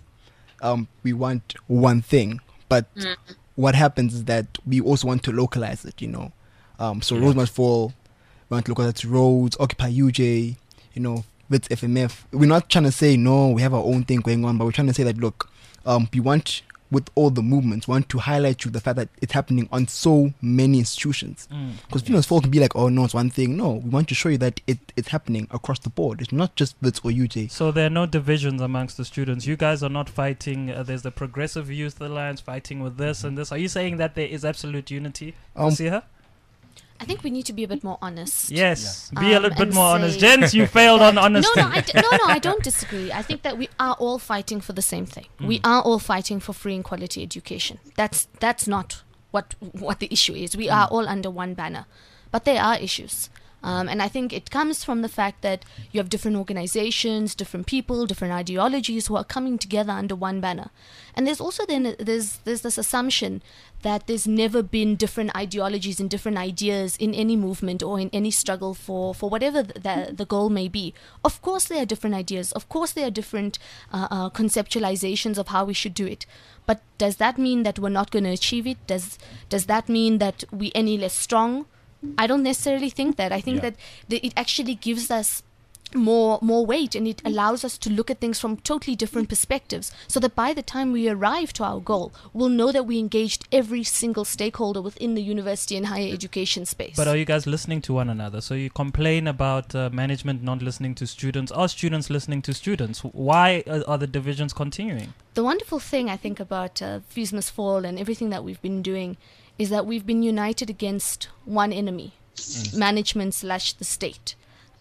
We want one thing, but what happens is that we also want to localize it, you know. Rose Must Fall, we want to localize it to Rhodes, Occupy UJ, you know, with FMF. We're not trying to say, no, we have our own thing going on, but we're trying to say that, look, we want, with all the movements, want to highlight you the fact that it's happening on so many institutions. Because Females Fall can be like, oh, no, it's one thing. No, we want to show you that it's happening across the board. It's not just Wits or UJ. So there are no divisions amongst the students. You guys are not fighting. There's the Progressive Youth Alliance fighting with this and this. Are you saying that there is absolute unity? See her? I think we need to be a bit more honest. Yes, be a little bit more honest. Gents, you failed on honesty. No, I don't disagree. I think that we are all fighting for the same thing. We are all fighting for free and quality education. That's not what the issue is. We are all under one banner. But there are issues. And I think it comes from the fact that you have different organizations, different people, different ideologies who are coming together under one banner. And there's also there's this assumption that there's never been different ideologies and different ideas in any movement or in any struggle for whatever the goal may be. Of course there are different ideas. Of course there are different conceptualizations of how we should do it. But does that mean that we're not going to achieve it? Does that mean that we're any less strong? I don't necessarily think that. I think that it actually gives us more weight, and it allows us to look at things from totally different perspectives, so that by the time we arrive to our goal, we'll know that we engaged every single stakeholder within the university and higher education space. But are you guys listening to one another? So you complain about management not listening to students. Are students listening to students? Why are the divisions continuing? The wonderful thing I think about Fees Must Fall and everything that we've been doing is that we've been united against one enemy, management / the state.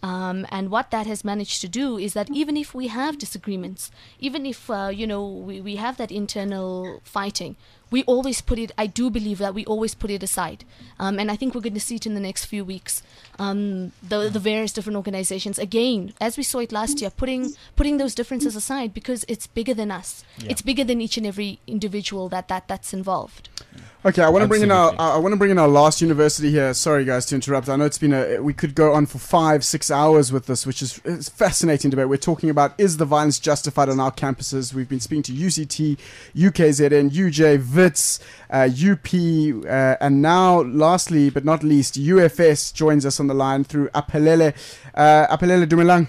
And what that has managed to do is that even if we have disagreements, even if, we have that internal fighting, we always I do believe that we always put it aside. And I think we're going to see it in the next few weeks. The various different organizations, again, as we saw it last year, putting those differences aside because it's bigger than us. Yeah. It's bigger than each and every individual that's involved. Okay, I want to bring in our last university here. Sorry, guys, to interrupt. I know it's been we could go on for 5-6 hours with this, which is a fascinating debate. We're talking about, is the violence justified on our campuses? We've been speaking to UCT, UKZN, UJ, WITS, UP, and now, lastly but not least, UFS joins us on the line through Aphelele. Aphelele Dumelang.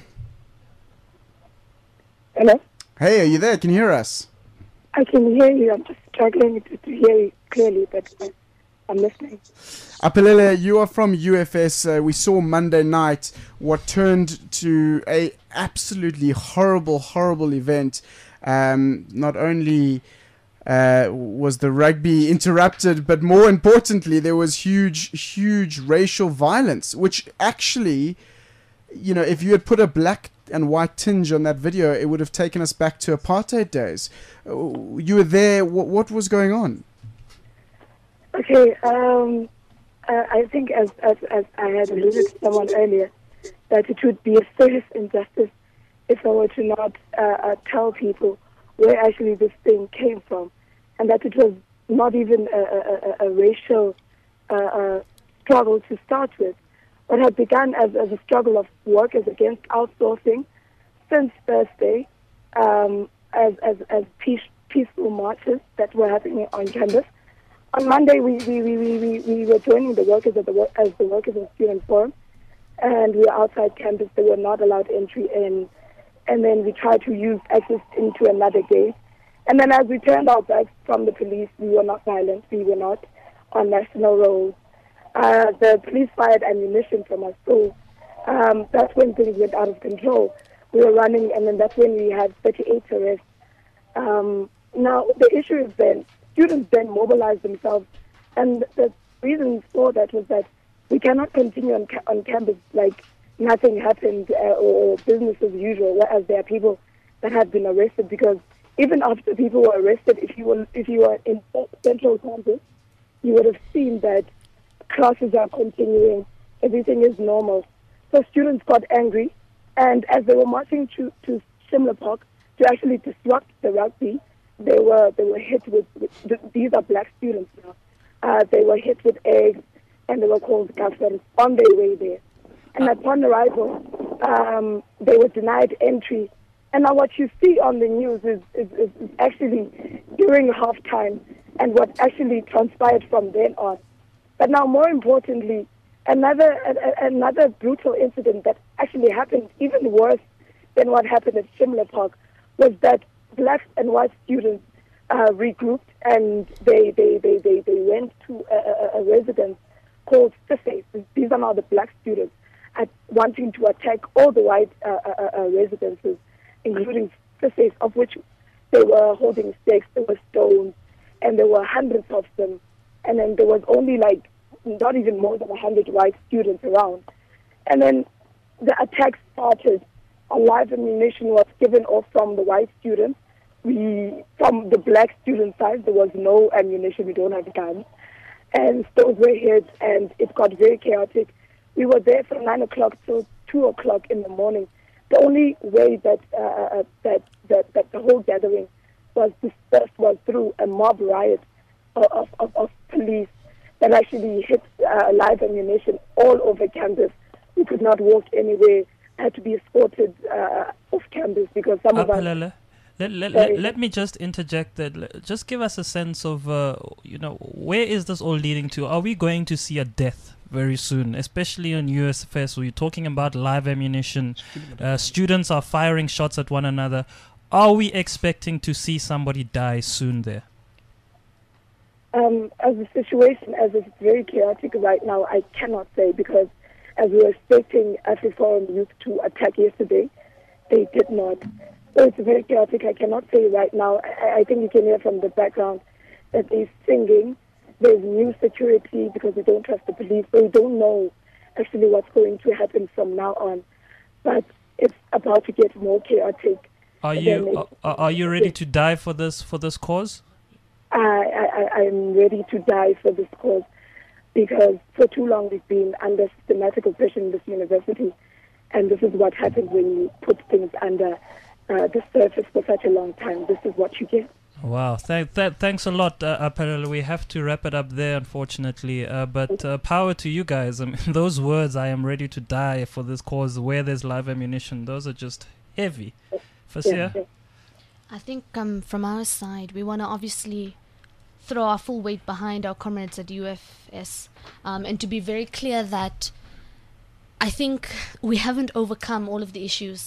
Hello. Hey, are you there? Can you hear us? I can hear you. I'm just struggling to hear you clearly, but I'm listening. Aphelele, you are from UFS. We saw Monday night what turned to a absolutely horrible event. Not only was the rugby interrupted, but more importantly, there was huge racial violence, which actually, if you had put a black and white tinge on that video, it would have taken us back to apartheid days. You were there. What was going on? Okay, I think as I had alluded to someone earlier, that it would be a serious injustice if I were to not tell people where actually this thing came from, and that it was not even a racial struggle to start with. What had begun as a struggle of workers against outsourcing since Thursday, as peaceful marches that were happening on campus. On Monday, we were joining the workers as the Workers and Student Forum, and we were outside campus. They were not allowed entry in, and then we tried to use access into another gate. And then as we turned our backs from the police, we were not violent. We were not on national roads. The police fired ammunition from us, so that's when things went out of control. We were running, and then that's when we had 38 arrests. Now, the issue is then, students then mobilized themselves, and the reason for that was that we cannot continue on campus like nothing happened or business as usual, whereas there are people that have been arrested, because even after people were arrested, if you were in central campus, you would have seen that classes are continuing, everything is normal. So students got angry, and as they were marching to Shimla Park to actually disrupt the rugby, they were hit with these are black students now. They were hit with eggs, and they were called gaffers on their way there. And upon arrival, they were denied entry. And now what you see on the news is actually during halftime and what actually transpired from then on. But now, more importantly, another brutal incident that actually happened even worse than what happened at Shimla Park was that black and white students regrouped, and they went to a residence called Fiface. These are now the black students wanting to attack all the white residences, including Fiface, of which they were holding stakes, there were stones, and there were hundreds of them. And then there was only not even more than 100 white students around. And then the attack started. A live ammunition was given off from the white students. From the black student side, there was no ammunition. We don't have guns. And stones were hit, and it got very chaotic. We were there from 9 o'clock till 2 o'clock in the morning. The only way that the whole gathering was dispersed was through a mob riot of police that actually hit live ammunition all over campus. We could not walk anywhere. Had to be escorted off campus because some of us... Let me just interject that. Just give us a sense of, where is this all leading to? Are we going to see a death very soon, especially on USFS? We're talking about live ammunition. Students are firing shots at one another. Are we expecting to see somebody die soon there? As the situation as it's very chaotic right now, I cannot say, because as we were expecting AfriForum youth to attack yesterday, they did not. So it's very chaotic. I cannot say right now. I think you can hear from the background that they're singing. There's new security because we don't trust the police. So we don't know actually what's going to happen from now on. But it's about to get more chaotic. Are you ready to die for this cause? I'm ready to die for this cause, because for too long we've been under systematic oppression in this university, and this is what happens when you put things under the surface for such a long time. This is what you get. Wow, thanks a lot, Aphelele. We have to wrap it up there, unfortunately. But power to you guys. I mean, those words, "I am ready to die for this cause," where there's live ammunition, those are just heavy. Fasia? Yeah. I think from our side, we want to obviously throw our full weight behind our comrades at UFS, and to be very clear that I think we haven't overcome all of the issues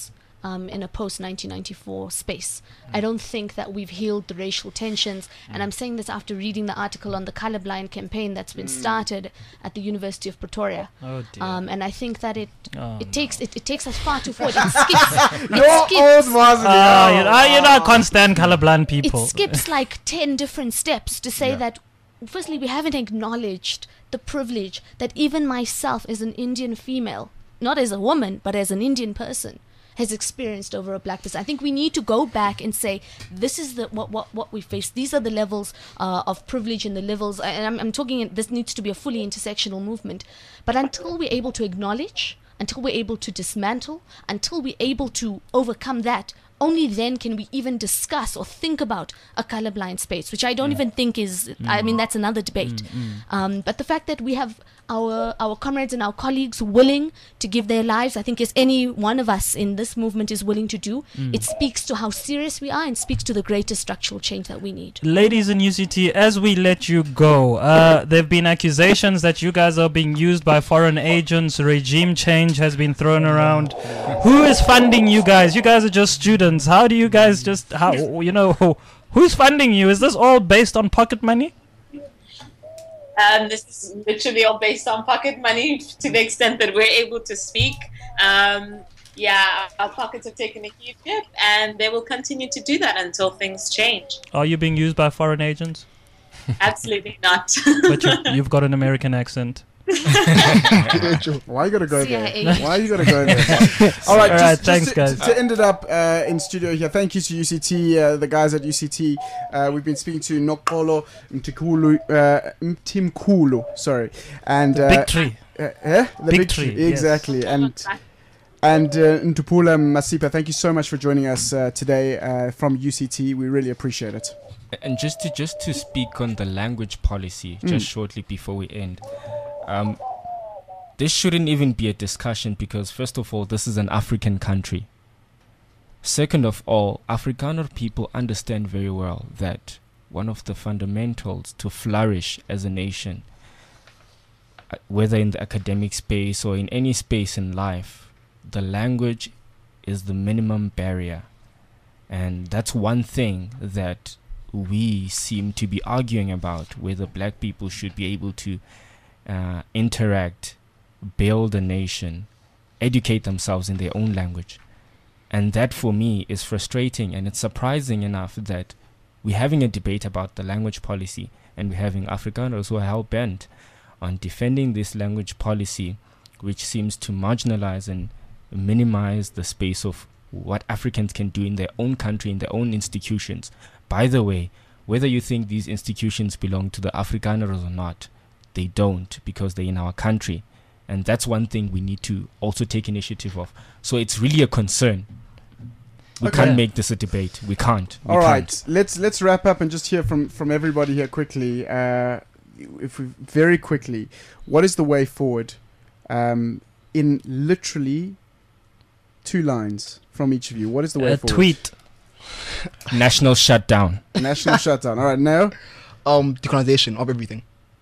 in a post-1994 space. I don't think that we've healed the racial tensions, and I'm saying this after reading the article on the colorblind campaign that's been started at the University of Pretoria. Oh dear. And I think that it Oh, takes us far too forward. It skips. You're old, Varsity. You know, I can't stand colorblind people. It skips like 10 different steps to say Yeah. that, firstly, we haven't acknowledged the privilege that even myself as an Indian female, not as a woman, but as an Indian person, has experienced over a black person. I think we need to go back and say, this is the what we face. These are the levels of privilege and the levels, and I'm talking, this needs to be a fully intersectional movement. But until we're able to acknowledge, until we're able to dismantle, until we're able to overcome that, only then can we even discuss or think about a colorblind space, which I don't even think is, I mean, that's another debate. But the fact that we have our comrades and our colleagues willing to give their lives, I think as any one of us in this movement is willing to do, it speaks to how serious we are and speaks to the greater structural change that we need. Ladies in UCT, as we let you go, there have been accusations that you guys are being used by foreign agents. Regime change has been thrown around. Who is funding you guys? You guys are just students. How do you guys just, who's funding you? Is this all based on pocket money? This is literally all based on pocket money to the extent that we're able to speak. Our pockets have taken a huge hit, and they will continue to do that until things change. Are you being used by foreign agents? Absolutely not. But you've got an American accent. Why you gotta go CIA. there? Why you gotta go there? All right, thanks, guys. To end it up in studio here, thank you to UCT, the guys at UCT. We've been speaking to Nokolo Mtimkulu, sorry, and Big Tree. The Big Tree, yes. exactly, and Ntupula Masipa. Thank you so much for joining us today from UCT. We really appreciate it. And just to speak on the language policy, just shortly before we end. This shouldn't even be a discussion because, first of all, this is an African country. Second of all, Afrikaner people understand very well that one of the fundamentals to flourish as a nation, whether in the academic space or in any space in life, the language is the minimum barrier. And that's one thing that we seem to be arguing about, whether black people should be able to interact, build a nation, educate themselves in their own language. And that for me is frustrating, and it's surprising enough that we're having a debate about the language policy and we're having Afrikaners who are hell-bent on defending this language policy, which seems to marginalize and minimize the space of what Africans can do in their own country, in their own institutions. By the way, whether you think these institutions belong to the Afrikaners or not, they don't, because they're in our country. And that's one thing we need to also take initiative of. So it's really a concern. We can't make this a debate. We can't. All right, let's wrap up and just hear from everybody here quickly. Very quickly, what is the way forward? In literally 2 lines from each of you. What is the way forward? Tweet. National shutdown. National shutdown. All right, now. Decolonization of everything.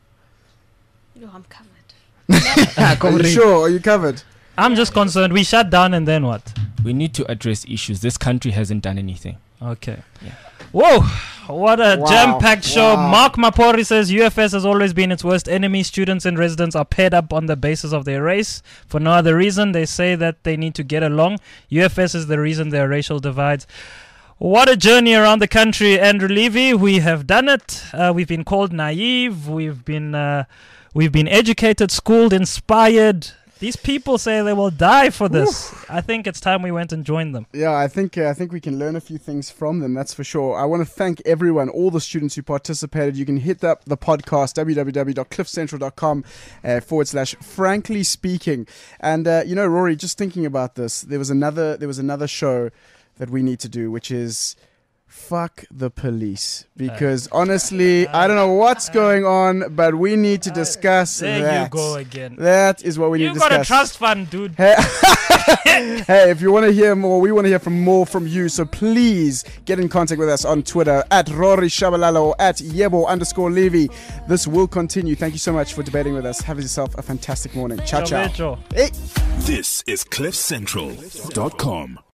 No, I'm covered. Are you sure? Are you covered? I'm just concerned. We shut down and then what? We need to address issues. This country hasn't done anything. Okay. Yeah. Whoa! What a jam-packed show. Mark Mapori says UFS has always been its worst enemy. Students and residents are paired up on the basis of their race. For no other reason, they say that they need to get along. UFS is the reason there are racial divides. What a journey around the country, Andrew Levy. We have done it. We've been called naive. We've been educated, schooled, inspired. These people say they will die for this. I think it's time we went and joined them. Yeah, I think we can learn a few things from them, that's for sure. I want to thank everyone, all the students who participated. You can hit up the podcast, www.cliffcentral.com/frankly speaking. And, Rory, just thinking about this, there was another show that we need to do, which is fuck the police. Because honestly, I don't know what's going on, but we need to discuss that. There you go again. That is what we need to discuss. You got a trust fund, dude. Hey, if you want to hear more, we want to hear more from you. So please get in contact with us on Twitter at Rory Shabalala or at Yebo_Levy. This will continue. Thank you so much for debating with us. Have yourself a fantastic morning. Ciao, ciao. This is CliffCentral.com.